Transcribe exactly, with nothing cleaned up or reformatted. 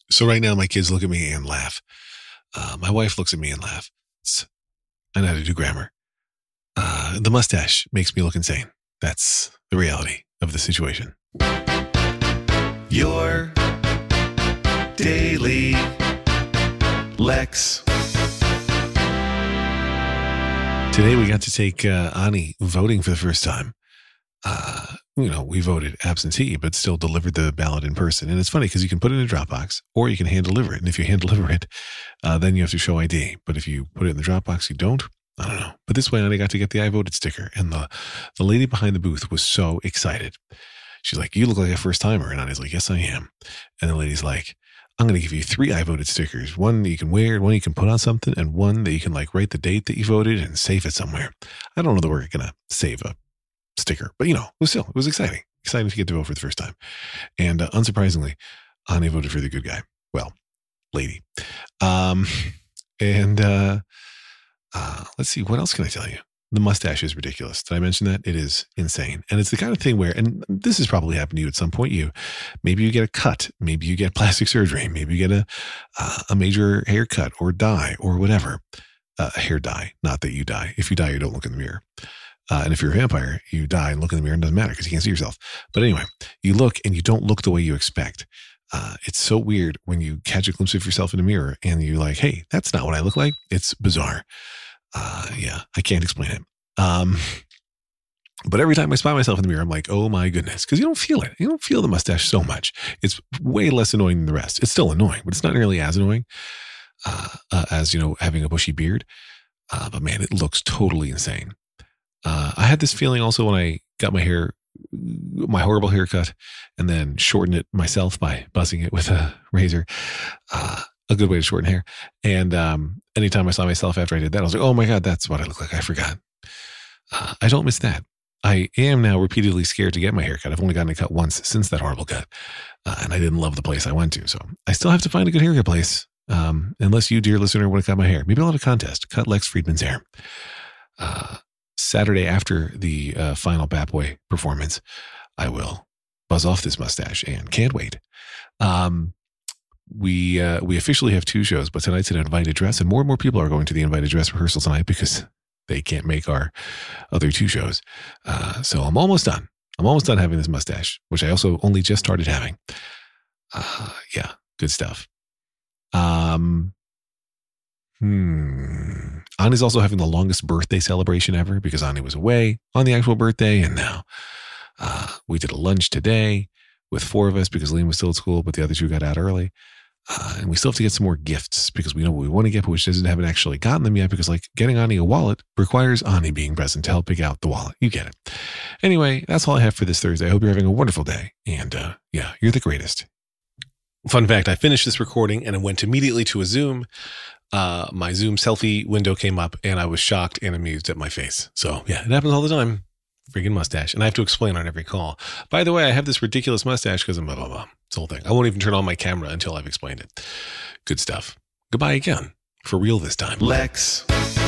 So right now, my kids look at me and laugh. Uh, my wife looks at me and laughs. I know how to do grammar. Uh, the mustache makes me look insane. That's the reality of the situation. Your Daily Lex. Today we got to take uh, Ani voting for the first time. Uh, you know, we voted absentee, but still delivered the ballot in person. And it's funny because you can put it in a Dropbox or you can hand deliver it. And if you hand deliver it, uh, then you have to show I D. But if you put it in the Dropbox, you don't. I don't know. But this way, Ani got to get the I voted sticker. And the, the lady behind the booth was so excited. She's like, you look like a first timer. And Ani's like, yes, I am. And the lady's like, I'm going to give you three I voted stickers. One that you can wear, one you can put on something, and one that you can like write the date that you voted and save it somewhere. I don't know that we're going to save a sticker, but you know, it was still, it was exciting. Exciting to get to vote for the first time. And uh, unsurprisingly, Ani voted for the good guy. Well, lady. Um, and uh, uh, let's see, what else can I tell you? The mustache is ridiculous. Did I mention that? It is insane. And it's the kind of thing where, and this has probably happened to you at some point, you, maybe you get a cut, maybe you get plastic surgery, maybe you get a, uh, a major haircut or dye or whatever, uh, a hair dye, not that you die. If you die, you don't look in the mirror. Uh, and if you're a vampire, you die and look in the mirror and it doesn't matter because you can't see yourself. But anyway, you look and you don't look the way you expect. Uh, it's so weird when you catch a glimpse of yourself in a mirror and you're like, hey, that's not what I look like. It's bizarre. Uh, yeah, I can't explain it. Um, but every time I spot myself in the mirror, I'm like, oh my goodness, because you don't feel it. You don't feel the mustache so much. It's way less annoying than the rest. It's still annoying, but it's not nearly as annoying uh, uh, as, you know, having a bushy beard. Uh, but man, it looks totally insane. Uh, I had this feeling also when I got my hair, my horrible haircut, and then shortened it myself by buzzing it with a razor. Uh, a good way to shorten hair. And um, anytime I saw myself after I did that, I was like, oh my God, that's what I look like. I forgot. Uh, I don't miss that. I am now repeatedly scared to get my hair cut. I've only gotten a cut once since that horrible cut. Uh, and I didn't love the place I went to. So I still have to find a good haircut place. Um, unless you, dear listener, want to cut my hair. Maybe I'll have a contest. Cut Lex Friedman's hair. Uh, Saturday after the uh, final Bat Boy performance, I will buzz off this mustache and can't wait. Um, we uh, we officially have two shows, but tonight's an invited dress, and more and more people are going to the invited dress rehearsal tonight because they can't make our other two shows. Uh, so I'm almost done. I'm almost done having this mustache, which I also only just started having. Uh, yeah, good stuff. Um, hmm. Ani's also having the longest birthday celebration ever because Ani was away on the actual birthday, and now uh, we did a lunch today with four of us because Liam was still at school, but the other two got out early. Uh, and we still have to get some more gifts because we know what we want to get, but we just haven't actually gotten them yet because, like, getting Ani a wallet requires Ani being present to help pick out the wallet. You get it. Anyway, that's all I have for this Thursday. I hope you're having a wonderful day. And, uh, yeah, you're the greatest. Fun fact, I finished this recording and I went immediately to a Zoom. Uh, my Zoom selfie window came up and I was shocked and amused at my face. So, yeah, it happens all the time. Freaking mustache. And I have to explain on every call. By the way, I have this ridiculous mustache because I'm blah, blah, blah. It's the whole thing. I won't even turn on my camera until I've explained it. Good stuff. Goodbye again. For real this time. Lex